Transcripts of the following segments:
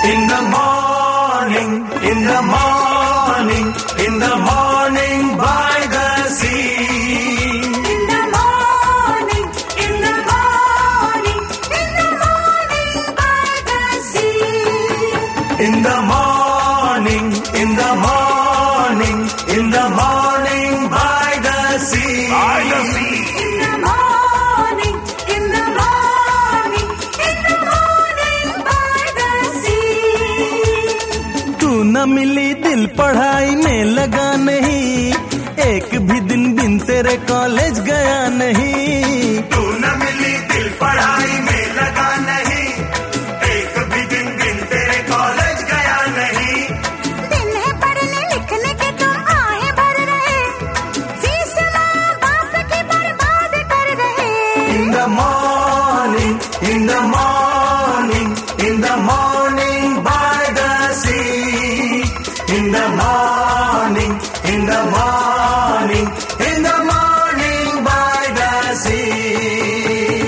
In the morning, in the morning, in the morning by the sea. In the morning, in the morning, in the morning by the sea. In the morning, in the morning, in the morning by the sea. By the sea. In the morning, in the morning, in the morning by the sea. तू न मिली दिल पढ़ाई में लगा नहीं, एक भी दिन बिन तेरे कॉलेज गया नहीं। तू न मिली दिल पढ़ाई में लगा नहीं, एक भी दिन बिन तेरे कॉलेज गया नहीं। दिन है पढ़ने लिखने के तुम आहें भर रहे, फीस माँ बाप की बर्बाद कर रहे। In the morning, in the morning, in the morning by the sea. In the morning, in the morning, in the morning by the sea.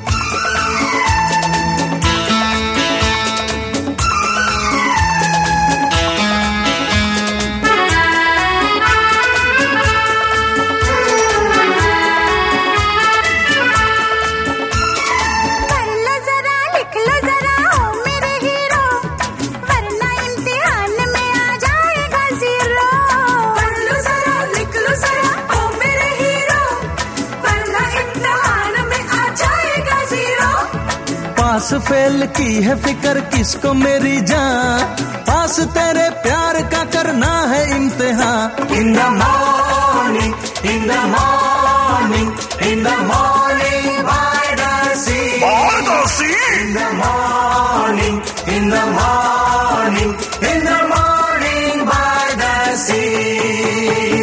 पढ़ लो जरा लिख लो जरा ओ मेरे हीरो, वरना इम्तिहान में आ जाएगा जीरो। पढ़ लो जरा लिख लो जरा ओ मेरे हीरो, वरना इम्तिहान में आ जाएगा जीरो। पास फेल की है फिक्र किसको मेरी जान, पास तेरे प्यार का करना है इम्तिहान। In the morning, in the morning, in the morning by the sea. By the sea. In the morning, in the morning, in the morning by the sea.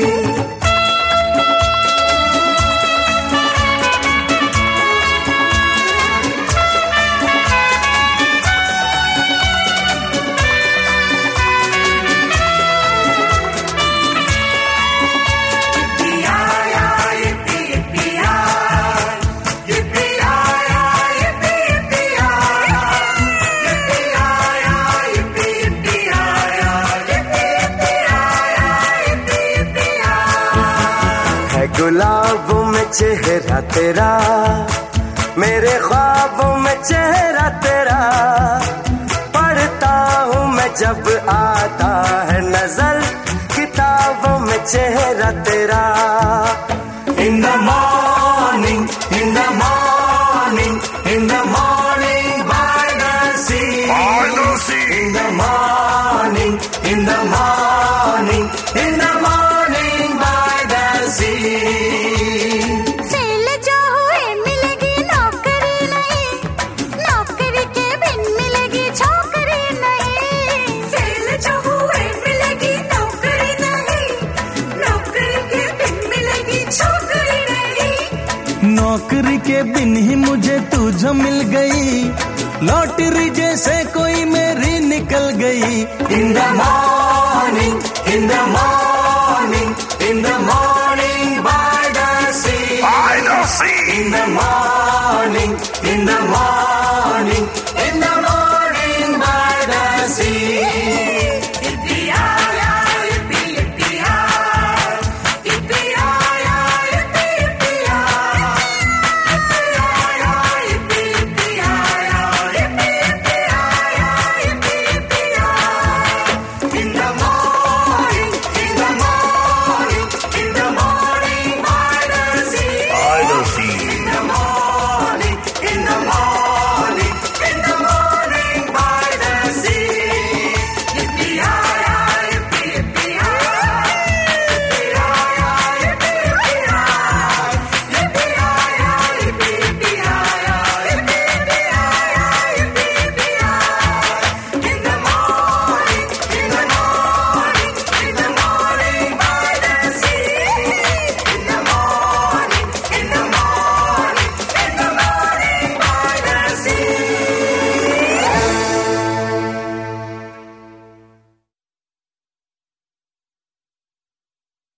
गुलाबों में चेहरा तेरा, मेरे ख्वाबों में चेहरा तेरा, पढ़ता हूँ मैं जब आता है नजर किताबों में चेहरा तेरा। In the morning, in the morning, in the morning by the sea. By the sea. In the morning, in the morning, in the morning by the sea. Fail जो हुए मिलेगी नौकरी नहीं, नौकरी के बिन मिलेगी छोकरी नहीं। फेल जो हुए मिलेगी नौकरी नहीं, नौकरी के बिन मिलेगी छोकरी नहीं। नौकरी के बिन ही मुझे तू जो मिल गई, लॉटरी जैसे कोई मेरी निकल गई। In the morning, in the morning, in the morning by the sea. By the sea. In the morning, in the morning.